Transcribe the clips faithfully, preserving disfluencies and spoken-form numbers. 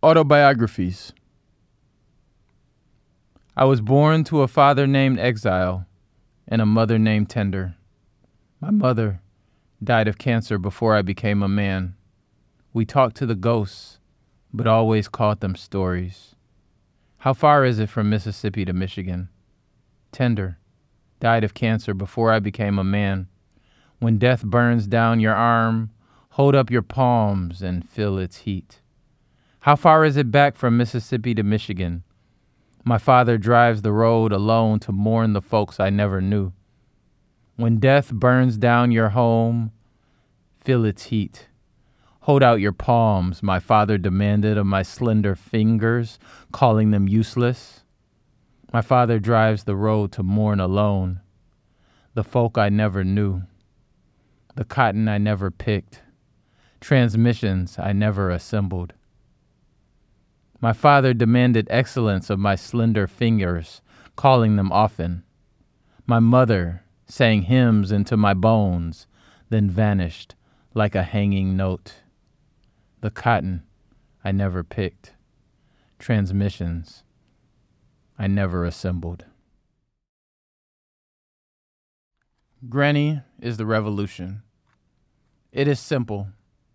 Autobiographies. I was born to a father named Exile and a mother named Tender. My mother died of cancer before I became a man. We talked to the ghosts, but always called them stories. How far is it from Mississippi to Michigan? Tender died of cancer before I became a man. When death burns down your arm, hold up your palms and feel its heat. How far is it back from Mississippi to Michigan? My father drives the road alone to mourn the folks I never knew. When death burns down your home, feel its heat. Hold out your palms, my father demanded of my slender fingers, calling them useless. My father drives the road to mourn alone. The folk I never knew. The cotton I never picked. Transmissions I never assembled. My father demanded excellence of my slender fingers, calling them often. My mother sang hymns into my bones, then vanished like a hanging note. The cotton I never picked. Transmissions I never assembled. Granny is the revolution. It is simple.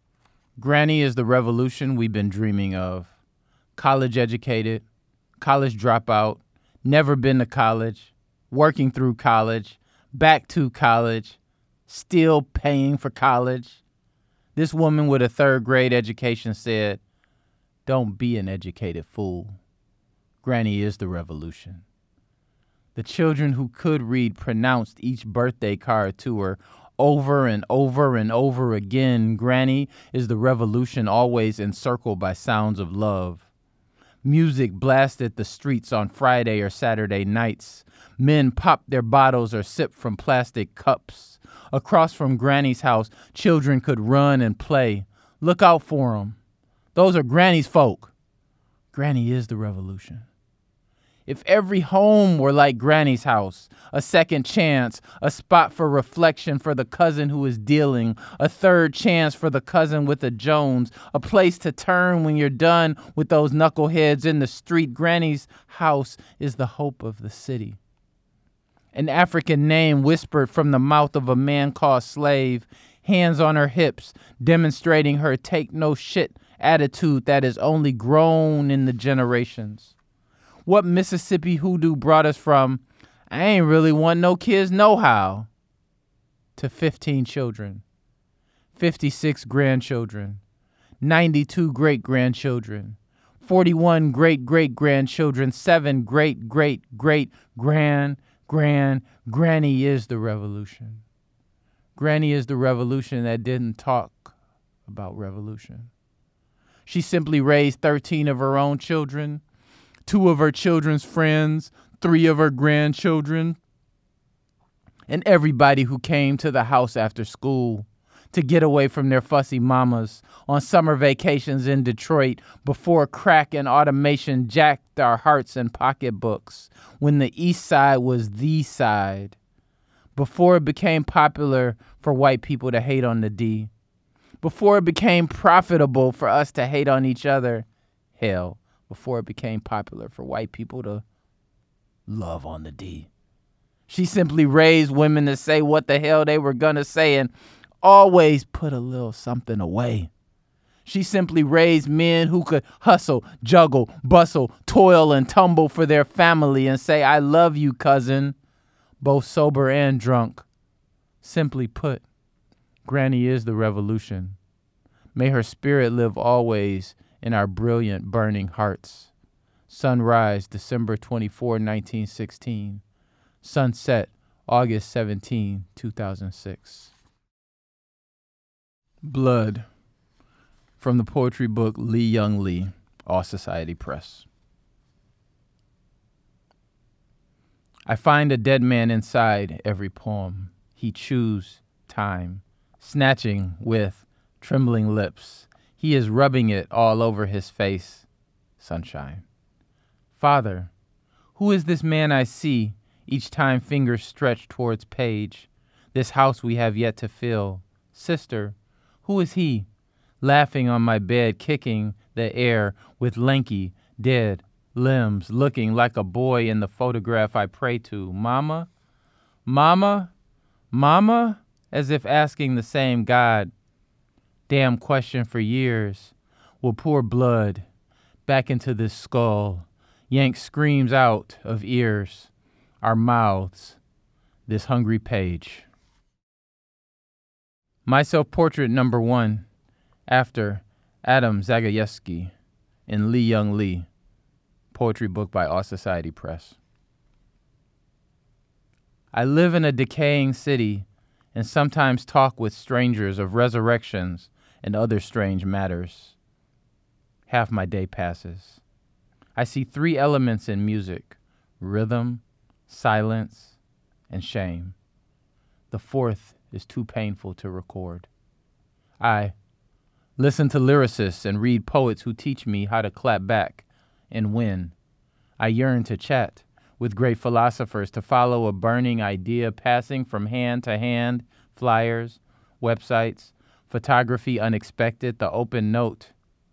Granny is the revolution we've been dreaming of. College educated, college dropout, never been to college, working through college, back to college, still paying for college. This woman with a third grade education said, "Don't be an educated fool." Granny is the revolution. The children who could read pronounced each birthday card to her over and over and over again. Granny is the revolution always encircled by sounds of love. Music blasted the streets on Friday or Saturday nights. Men popped their bottles or sipped from plastic cups. Across from Granny's house, children could run and play. Look out for 'em. Those are Granny's folk. Granny is the revolution. If every home were like Granny's house, a second chance, a spot for reflection for the cousin who is dealing, a third chance for the cousin with a Jones, a place to turn when you're done with those knuckleheads in the street. Granny's house is the hope of the city. An African name whispered from the mouth of a man called Slave, hands on her hips, demonstrating her take no shit attitude that has only grown in the generations. What Mississippi hoodoo brought us from, "I ain't really want no kids no how," to fifteen children, fifty-six grandchildren, ninety-two great-grandchildren, forty-one great-great-grandchildren, seven great-great-great-grand, grand, Granny is the revolution. Granny is the revolution that didn't talk about revolution. She simply raised thirteen of her own children, two of her children's friends, three of her grandchildren, and everybody who came to the house after school to get away from their fussy mamas on summer vacations in Detroit before crack and automation jacked our hearts and pocketbooks, when the East Side was the side, before it became popular for white people to hate on the D, before it became profitable for us to hate on each other, hell, before it became popular for white people to love on the D. She simply raised women to say what the hell they were gonna say and always put a little something away. She simply raised men who could hustle, juggle, bustle, toil, and tumble for their family and say, "I love you, cousin," both sober and drunk. Simply put, Granny is the revolution. May her spirit live always in our brilliant, burning hearts. Sunrise, December twenty-fourth, nineteen sixteen. Sunset, August seventeenth, two thousand six. Blood, from the poetry book Lee Young Lee, All Society Press. I find a dead man inside every poem. He chews time, snatching with trembling lips. He is rubbing it all over his face. Sunshine. Father, who is this man I see, each time fingers stretch towards page? This house we have yet to fill. Sister, who is he? laughing on my bed, kicking the air with lanky, dead limbs, looking like a boy in the photograph I pray to. Mama? Mama? Mama? As if asking the same God damn question for years will pour blood back into this skull, yank screams out of ears, our mouths, this hungry page. My self-portrait number one, after Adam Zagajewski in Lee Young Lee, poetry book by All Society Press. I live in a decaying city and sometimes talk with strangers of resurrections and other strange matters. Half my day passes. I see three elements in music: rhythm, silence, and shame. The fourth is too painful to record. I listen to lyricists and read poets who teach me how to clap back and win. I yearn to chat with great philosophers, to follow a burning idea passing from hand to hand, flyers, websites, photography unexpected, the open note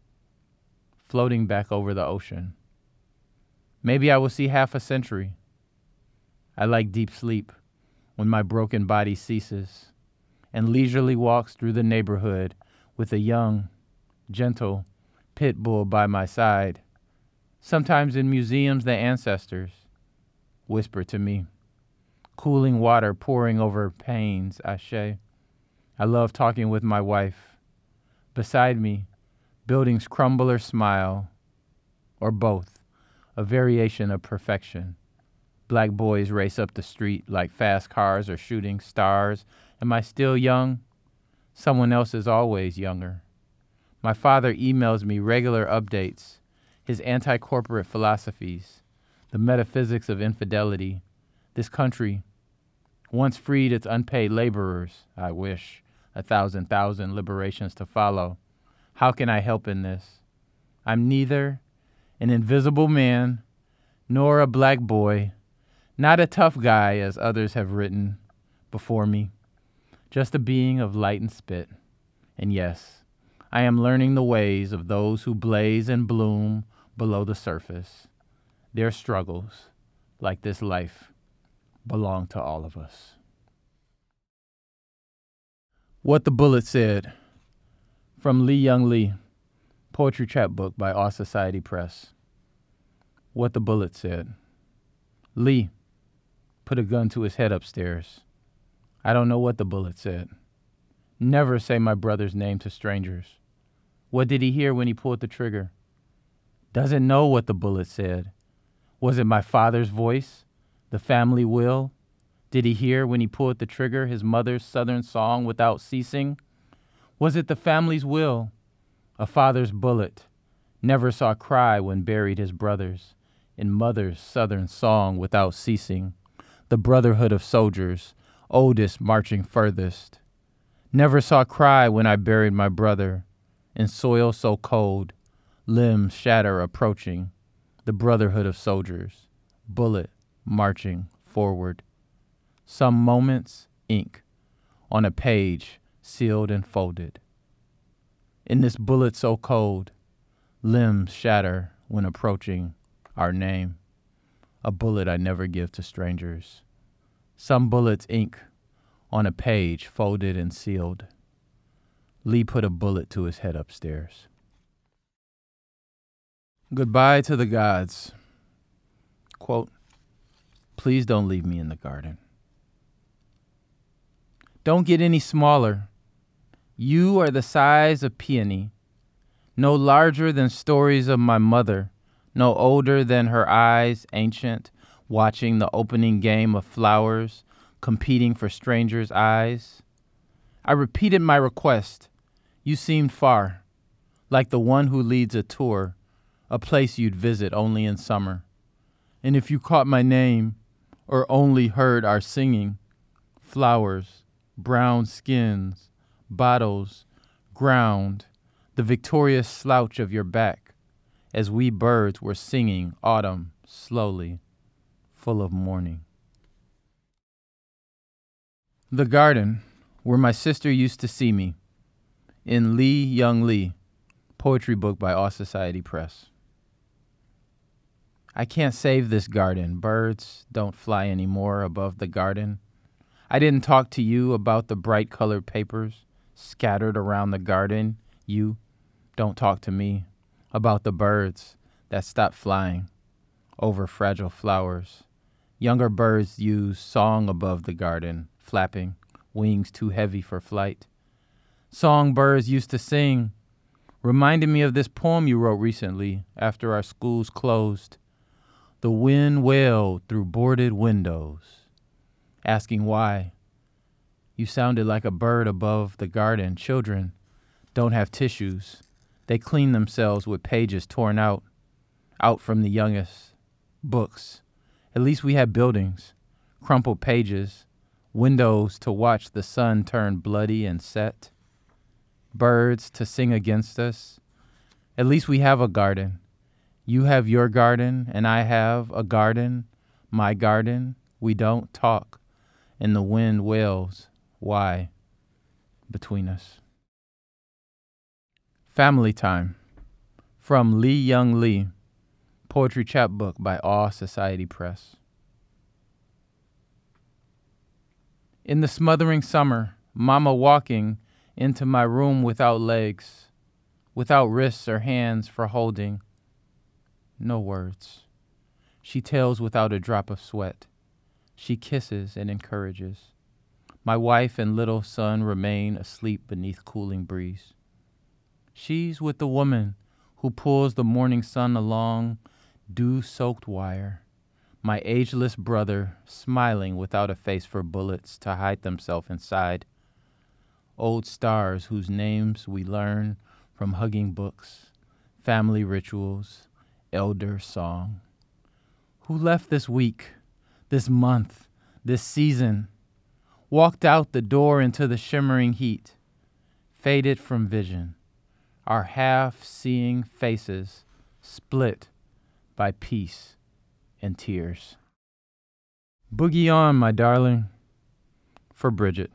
floating back over the ocean. Maybe I will see half a century. I like deep sleep when my broken body ceases and leisurely walks through the neighborhood with a young, gentle pit bull by my side. Sometimes in museums, the ancestors whisper to me, cooling water pouring over pains, ashe. I love talking with my wife. Beside me, buildings crumble or smile, or both, a variation of perfection. Black boys race up the street like fast cars or shooting stars. Am I still young? Someone else is always younger. My father emails me regular updates, his anti-corporate philosophies, the metaphysics of infidelity. This country once freed its unpaid laborers. I wish a thousand thousand liberations to follow. How can I help in this? I'm neither an invisible man nor a black boy, not a tough guy as others have written before me, just a being of light and spit. And yes, I am learning the ways of those who blaze and bloom below the surface. Their struggles, like this life, belong to all of us. What the Bullet Said, from Lee Young Lee, poetry chapbook by All Society Press. What the Bullet Said. Lee put a gun to his head upstairs. I don't know what the bullet said. Never say my brother's name to strangers. What did he hear when he pulled the trigger? Doesn't know what the bullet said. Was it my father's voice? The family will? Did he hear when he pulled the trigger his mother's southern song without ceasing? Was it the family's will? A father's bullet never saw cry when buried his brothers in mother's southern song without ceasing. The brotherhood of soldiers, oldest marching furthest. Never saw cry when I buried my brother in soil so cold, limbs shatter approaching. The brotherhood of soldiers, bullet marching forward. Some moments, ink on a page sealed and folded. In this bullet so cold, limbs shatter when approaching our name. A bullet I never give to strangers. Some bullets ink on a page folded and sealed. Lee put a bullet to his head upstairs. Goodbye to the gods. Quote, please don't leave me in the garden. Don't get any smaller. You are the size of peony, no larger than stories of my mother, no older than her eyes, ancient, watching the opening game of flowers, competing for strangers' eyes. I repeated my request. You seemed far, like the one who leads a tour, a place you'd visit only in summer. And if you caught my name, or only heard our singing, flowers, brown skins, bottles, ground, the victorious slouch of your back, as we birds were singing autumn slowly, full of morning. The garden, where my sister used to see me. in Lee Young Lee, poetry book by All Society Press. I can't save this garden. Birds don't fly anymore above the garden. I didn't talk to you about the bright colored papers scattered around the garden. You don't talk to me about the birds that stopped flying over fragile flowers. Younger birds use song above the garden, flapping, wings too heavy for flight. Songbirds used to sing, reminded me of this poem you wrote recently after our schools closed. The wind wailed through boarded windows, asking why. You sounded like a bird above the garden. Children don't have tissues. They clean themselves with pages torn out, out from the youngest books. At least we had buildings, crumpled pages, windows to watch the sun turn bloody and set, birds to sing against us. At least we have a garden. You have your garden, and I have a garden, my garden. We don't talk, and the wind wails. Why? Between us. Family Time, from Lee Young Lee, poetry chapbook by All Society Press. In the smothering summer, Mama walking into my room without legs, without wrists or hands for holding. No words. She tells without a drop of sweat. She kisses and encourages. My wife and little son remain asleep beneath cooling breeze. She's with the woman who pulls the morning sun along dew-soaked wire. My ageless brother smiling without a face for bullets to hide themselves inside. Old stars whose names we learn from hugging books, family rituals, elder song. Who left this week, this month, this season, walked out the door into the shimmering heat, faded from vision, our half-seeing faces split by peace and tears. Boogie on, my darling, for Bridget.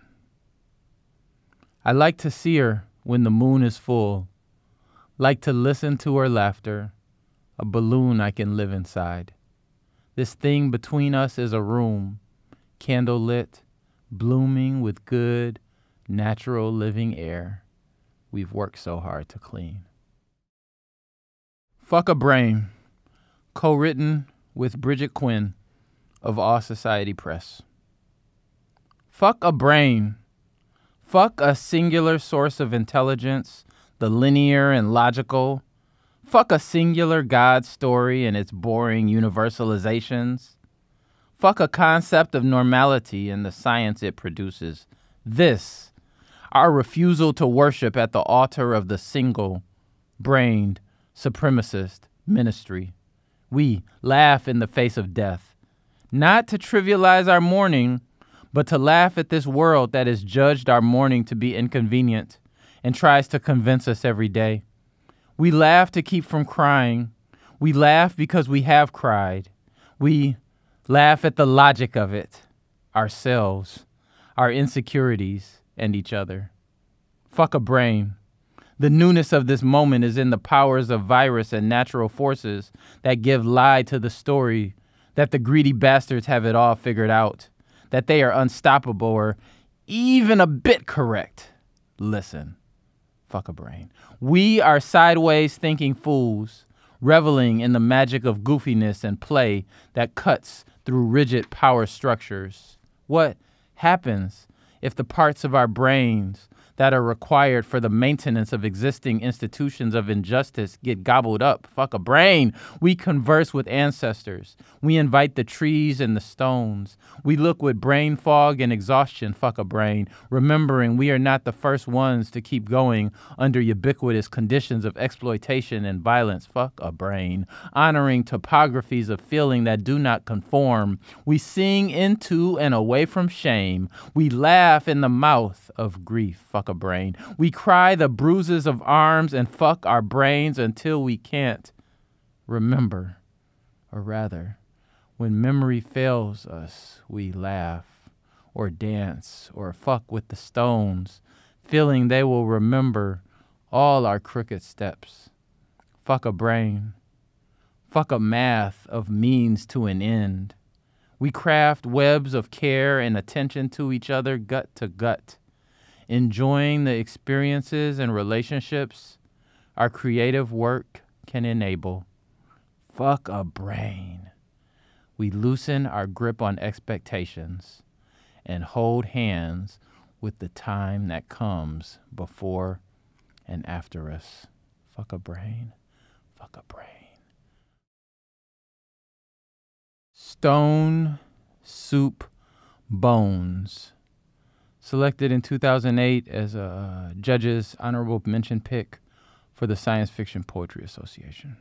I like to see her when the moon is full, like to listen to her laughter, a balloon I can live inside. This thing between us is a room, candle lit, blooming with good, natural living air we've worked so hard to clean. Fuck a Brain, co-written with Bridget Quinn of All Society Press. Fuck a brain. Fuck a singular source of intelligence, the linear and logical. Fuck a singular God story and its boring universalizations. Fuck a concept of normality and the science it produces. This, our refusal to worship at the altar of the single-brained supremacist ministry. We laugh in the face of death, not to trivialize our mourning, but to laugh at this world that has judged our mourning to be inconvenient and tries to convince us every day. We laugh to keep from crying. We laugh because we have cried. We laugh at the logic of it, ourselves, our insecurities, and each other. Fuck a brain. The newness of this moment is in the powers of virus and natural forces that give lie to the story that the greedy bastards have it all figured out, that they are unstoppable or even a bit correct. Listen, fuck a brain. We are sideways thinking fools, reveling in the magic of goofiness and play that cuts through rigid power structures. What happens if the parts of our brains that are required for the maintenance of existing institutions of injustice get gobbled up? Fuck a brain. We converse with ancestors. We invite the trees and the stones. We look with brain fog and exhaustion. Fuck a brain. Remembering we are not the first ones to keep going under ubiquitous conditions of exploitation and violence. Fuck a brain. Honoring topographies of feeling that do not conform. We sing into and away from shame. We laugh in the mouth of grief. Fuck a brain. We cry the bruises of arms and fuck our brains until we can't remember. Or rather, when memory fails us, we laugh or dance or fuck with the stones feeling they will remember all our crooked steps. Fuck a brain. Fuck a math of means to an end. We craft webs of care and attention to each other gut to gut, enjoying the experiences and relationships our creative work can enable. Fuck a brain. We loosen our grip on expectations and hold hands with the time that comes before and after us. Fuck a brain. Fuck a brain. Stone Soup Bones. Selected in two thousand eight as a judge's honorable mention pick for the Science Fiction Poetry Association.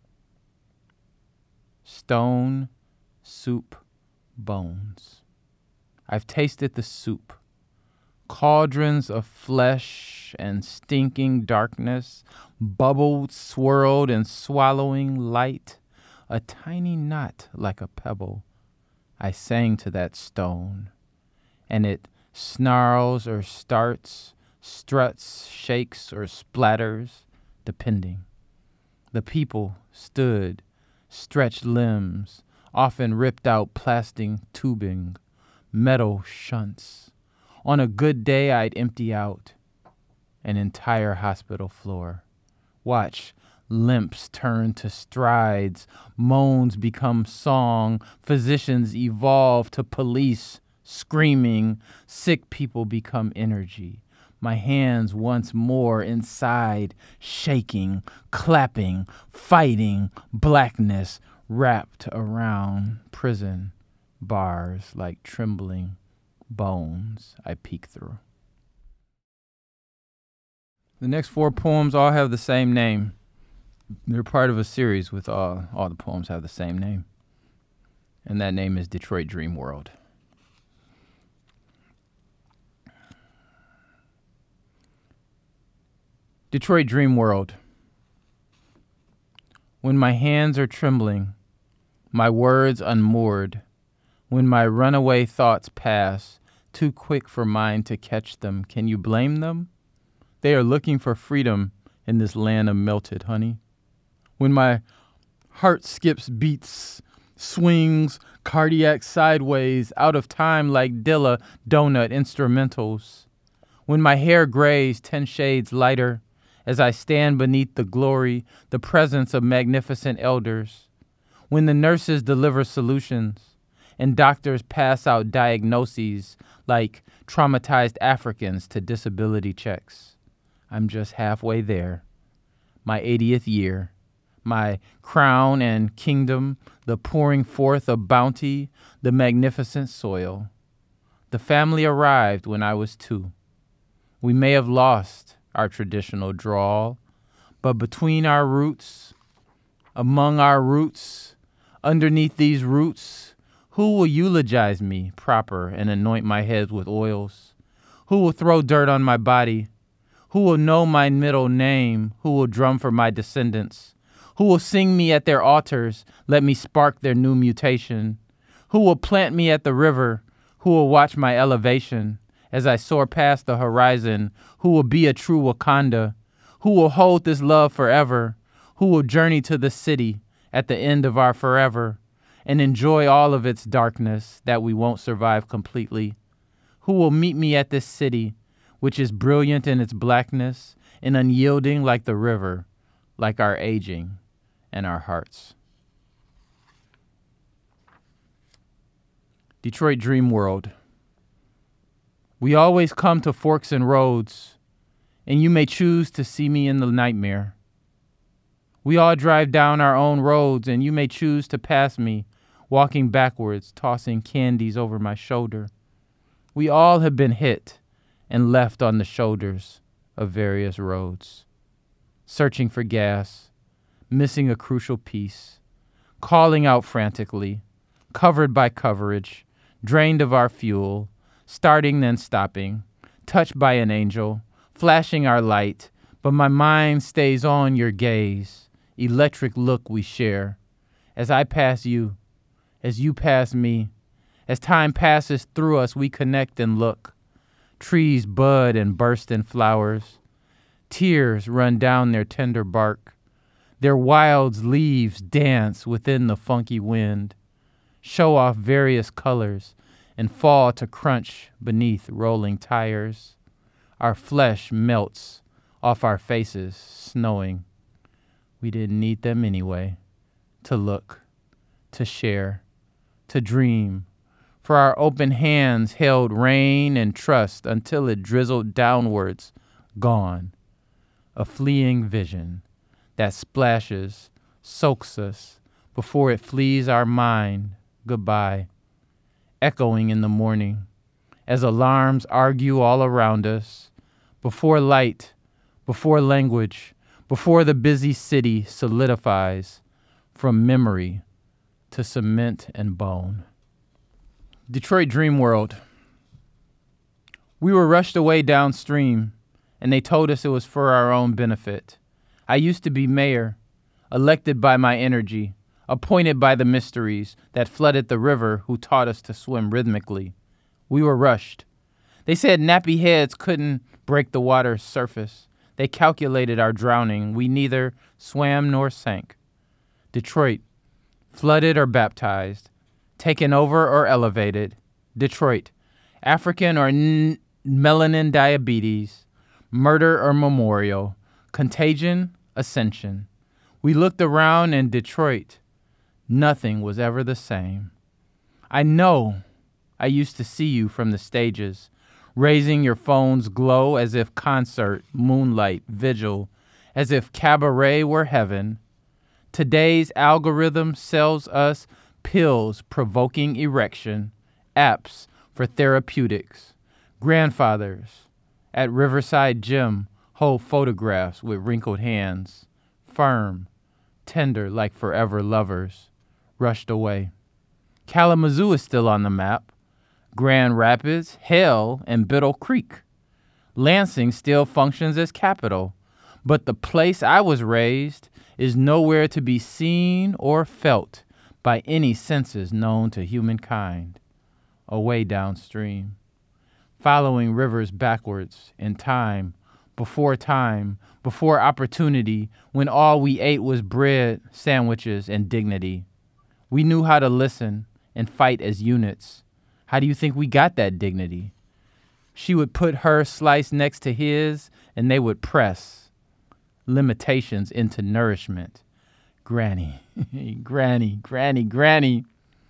Stone Soup Bones. I've tasted the soup. Cauldrons of flesh and stinking darkness, bubbled, swirled, and swallowing light, a tiny knot like a pebble. I sang to that stone, and it snarls or starts, struts, shakes, or splatters, depending. The people stood, stretched limbs, often ripped out plastic tubing, metal shunts. On a good day, I'd empty out an entire hospital floor. Watch limps turn to strides, moans become song, physicians evolve to police, screaming, sick people become energy. My hands once more inside, shaking, clapping, fighting, blackness wrapped around prison bars like trembling bones I peek through. The next four poems all have the same name. They're part of a series with all, all the poems have the same name. And that name is Detroit Dream World. Detroit Dream World. When my hands are trembling, my words unmoored, when my runaway thoughts pass, too quick for mine to catch them, can you blame them? They are looking for freedom in this land of melted honey. When my heart skips beats, swings cardiac sideways, out of time like Dilla donut instrumentals. When my hair grays ten shades lighter, as I stand beneath the glory, the presence of magnificent elders. When the nurses deliver solutions, and doctors pass out diagnoses like traumatized Africans to disability checks. I'm just halfway there. My eightieth year, my crown and kingdom, the pouring forth of bounty, the magnificent soil. The family arrived when I was two. We may have lost our traditional drawl, but between our roots, among our roots, underneath these roots, who will eulogize me proper and anoint my head with oils? Who will throw dirt on my body? Who will know my middle name? Who will drum for my descendants? Who will sing me at their altars, let me spark their new mutation? Who will plant me at the river? Who will watch my elevation as I soar past the horizon? Who will be a true Wakanda? Who will hold this love forever? Who will journey to the city at the end of our forever and enjoy all of its darkness that we won't survive completely? Who will meet me at this city, which is brilliant in its blackness and unyielding like the river, like our aging and our hearts? Detroit Dream World. We always come to forks and roads, and you may choose to see me in the nightmare. We all drive down our own roads, and you may choose to pass me, walking backwards, tossing candies over my shoulder. We all have been hit and left on the shoulders of various roads, searching for gas, missing a crucial piece, calling out frantically, covered by coverage, drained of our fuel, starting then stopping, touched by an angel, flashing our light, but my mind stays on your gaze, electric look we share. As I pass you, as you pass me, as time passes through us, we connect and look. Trees bud and burst in flowers. Tears run down their tender bark. Their wild leaves dance within the funky wind, show off various colors, and fall to crunch beneath rolling tires. Our flesh melts off our faces, snowing. We didn't need them anyway. To look, to share, to dream. For our open hands held rain and trust until it drizzled downwards, gone. A fleeing vision that splashes, soaks us before it flees our mind, goodbye. Echoing in the morning as alarms argue all around us, before light, before language, before the busy city solidifies from memory to cement and bone. Detroit Dream World. We were rushed away downstream, and they told us it was for our own benefit. I used to be mayor, elected by my energy, appointed by the mysteries that flooded the river who taught us to swim rhythmically. We were rushed. They said nappy heads couldn't break the water's surface. They calculated our drowning. We neither swam nor sank. Detroit, flooded or baptized, taken over or elevated. Detroit, African or n- melanin diabetes, murder or memorial, contagion, ascension. We looked around in Detroit. Nothing was ever the same. I know I used to see you from the stages, raising your phone's glow as if concert, moonlight, vigil, as if cabaret were heaven. Today's algorithm sells us pills provoking erection, apps for therapeutics. Grandfathers at Riverside Gym hold photographs with wrinkled hands, firm, tender like forever lovers, rushed away. Kalamazoo is still on the map. Grand Rapids, Hale, and Biddle Creek. Lansing still functions as capital, but the place I was raised is nowhere to be seen or felt by any senses known to humankind. Away downstream, following rivers backwards in time, before time, before opportunity, when all we ate was bread, sandwiches, and dignity. We knew how to listen and fight as units. How do you think we got that dignity? She would put her slice next to his, and they would press limitations into nourishment. Granny, granny, granny, granny.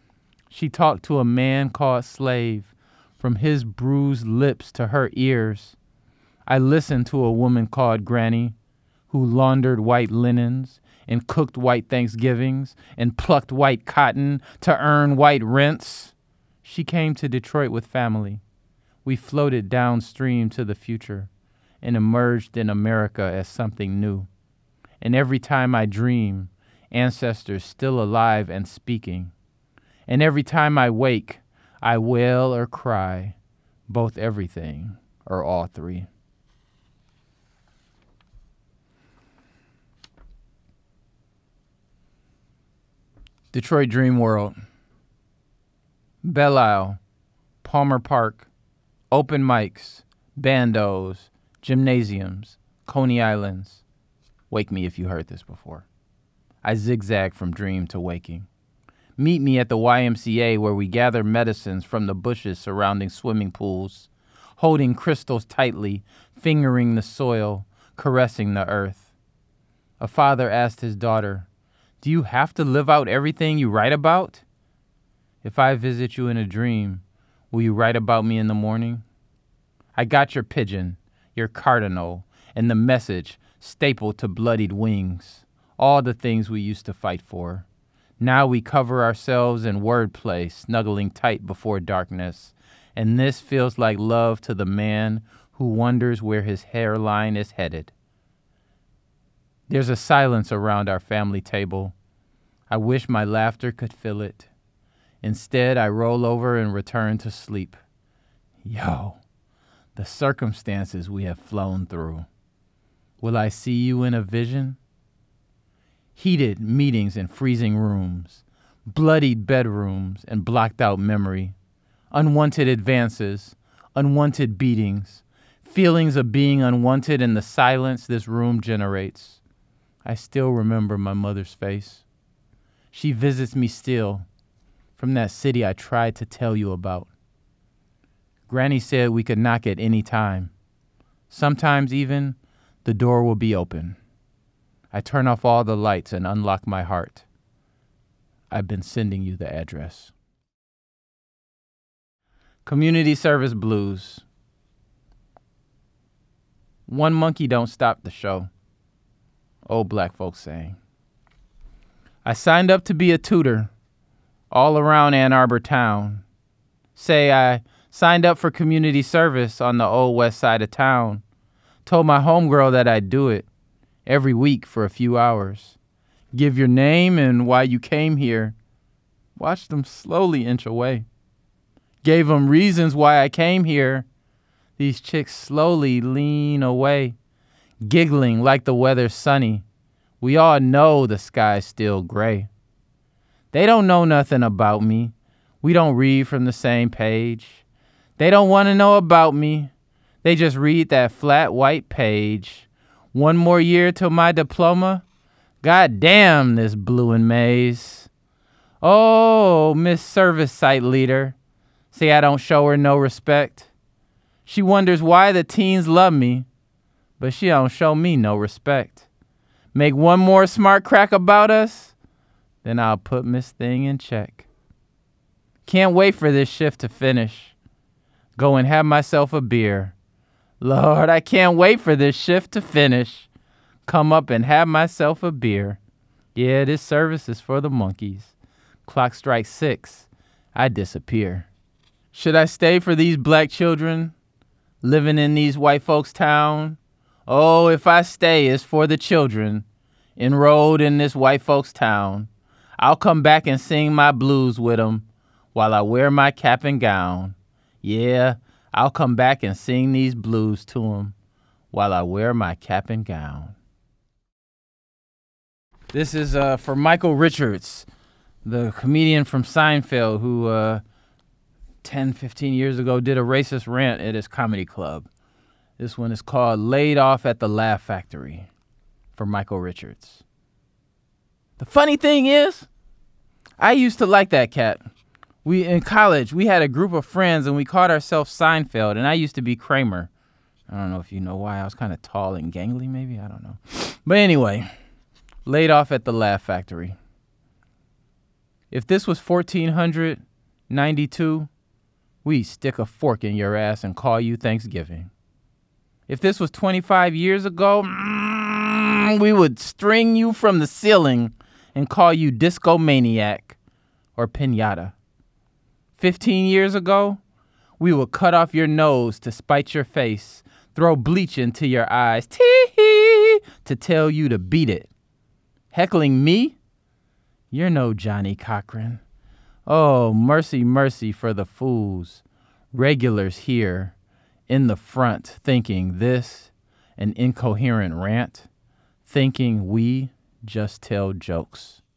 She talked to a man called Slave, from his bruised lips to her ears. I listened to a woman called Granny, who laundered white linens and cooked white Thanksgivings and plucked white cotton to earn white rents. She came to Detroit with family. We floated downstream to the future and emerged in America as something new. And every time I dream, ancestors still alive and speaking. And every time I wake, I wail or cry, both everything or all three. Detroit Dream World. Belle Isle, Palmer Park, open mics, bandos, gymnasiums, Coney Islands. Wake me if you heard this before. I zigzag from dream to waking. Meet me at the Y M C A where we gather medicines from the bushes surrounding swimming pools, holding crystals tightly, fingering the soil, caressing the earth. A father asked his daughter, "Do you have to live out everything you write about? If I visit you in a dream, will you write about me in the morning? I got your pigeon, your cardinal, and the message stapled to bloodied wings, all the things we used to fight for. Now we cover ourselves in wordplay, snuggling tight before darkness, and this feels like love to the man who wonders where his hairline is headed. There's a silence around our family table. I wish my laughter could fill it. Instead, I roll over and return to sleep. Yo, the circumstances we have flown through. Will I see you in a vision? Heated meetings in freezing rooms, bloodied bedrooms and blocked out memory, unwanted advances, unwanted beatings, feelings of being unwanted in the silence this room generates. I still remember my mother's face. She visits me still from that city I tried to tell you about. Granny said we could knock at any time. Sometimes even the door will be open. I turn off all the lights and unlock my heart. I've been sending you the address. Community Service Blues. One monkey don't stop the show. Old black folks saying. I signed up to be a tutor all around Ann Arbor town. Say I signed up for community service on the old west side of town. Told my homegirl that I'd do it every week for a few hours. Give your name and why you came here. Watch them slowly inch away. Gave them reasons why I came here. These chicks slowly lean away, giggling like the weather's sunny. We all know the sky's still gray. They don't know nothing about me. We don't read from the same page. They don't want to know about me. They just read that flat white page. One more year till my diploma? God damn this blue and maize. Oh, Miss Service Site Leader. Say I don't show her no respect. She wonders why the teens love me, but she don't show me no respect. Make one more smart crack about us, then I'll put Miss Thing in check. Can't wait for this shift to finish. Go and have myself a beer. Lord, I can't wait for this shift to finish. Come up and have myself a beer. Yeah, this service is for the monkeys. Clock strikes six. I disappear. Should I stay for these black children living in these white folks' town? Oh, if I stay, it's for the children enrolled in this white folks' town. I'll come back and sing my blues with them while I wear my cap and gown. Yeah, I'll come back and sing these blues to them while I wear my cap and gown. This is uh, for Michael Richards, the comedian from Seinfeld who uh, ten, fifteen years ago did a racist rant at his comedy club. This one is called Laid Off at the Laugh Factory for Michael Richards. The funny thing is, I used to like that cat. We in college, we had a group of friends and we called ourselves Seinfeld, and I used to be Kramer. I don't know if you know why. I was kind of tall and gangly, maybe. I don't know. But anyway, Laid Off at the Laugh Factory. If this was fourteen ninety-two, we'd stick a fork in your ass and call you Thanksgiving. If this was twenty-five years ago, mm, we would string you from the ceiling and call you Disco Maniac or Pinata. fifteen years ago, we would cut off your nose to spite your face, throw bleach into your eyes, tee-hee, to tell you to beat it. Heckling me? You're no Johnny Cochran. Oh, mercy, mercy for the fools. Regulars here in the front thinking this an incoherent rant, thinking we just tell jokes.